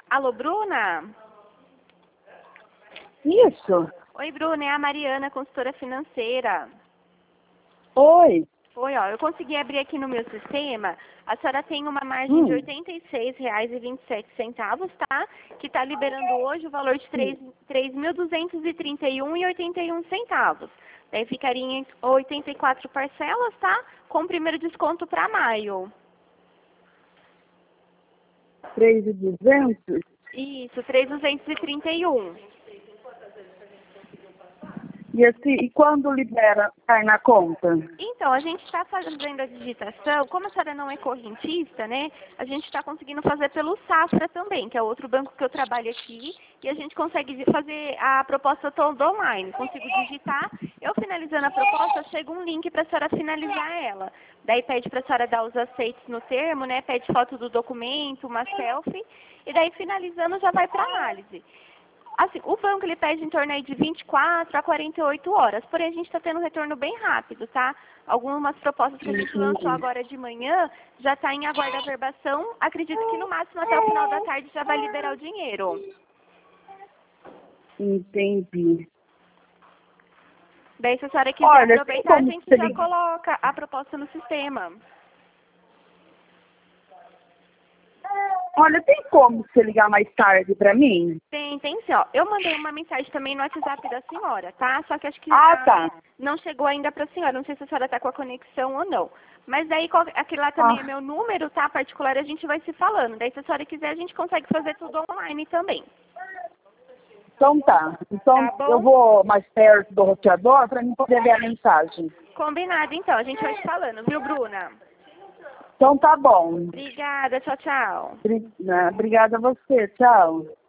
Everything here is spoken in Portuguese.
Alô, Bruna? Isso. Oi, Bruna, é a Mariana, consultora financeira. Oi. Oi, ó, eu consegui abrir aqui no meu sistema. A senhora tem uma margem de R$ 86,27, tá? Que está liberando hoje o valor de R$ 3.231,81. Daí ficaria em 84 parcelas, tá? Com o primeiro desconto para maio. 3.200? Isso, 3.231. E quando libera, cai na conta? Então, a gente está fazendo a digitação, como a senhora não é correntista, né? A gente está conseguindo fazer pelo Safra também, que é outro banco que eu trabalho aqui, e a gente consegue fazer a proposta toda online. Consigo digitar, eu finalizando a proposta, chega um link para a senhora finalizar ela. Daí pede para a senhora dar os aceites no termo, né? Pede foto do documento, uma selfie, e daí finalizando já vai para análise. Assim, o banco ele pede em torno aí de 24 a 48 horas, porém a gente está tendo um retorno bem rápido, tá? Algumas propostas que a gente lançou agora de manhã já está em aguardo da averbação. Acredito que no máximo até o final da tarde já vai liberar o dinheiro. Entendi. Daí, se a senhora quiser Olha, aproveitar, a gente já coloca a proposta no sistema. Olha, tem como você ligar mais tarde pra mim? Tem sim, ó. Eu mandei uma mensagem também no WhatsApp da senhora, tá? Só que acho que Tá. não chegou ainda pra senhora. Não sei se a senhora tá com a conexão ou não. Mas daí, aquele lá também é meu número, tá? Particular, a gente vai se falando. Daí, se a senhora quiser, a gente consegue fazer tudo online também. Então tá. Então Tá bom? eu vou mais perto do roteador pra mim poder ver a mensagem. Combinado, então. A gente vai se falando, viu, Bruna? Então tá bom. Obrigada. Tchau, tchau. Obrigada a você. Tchau.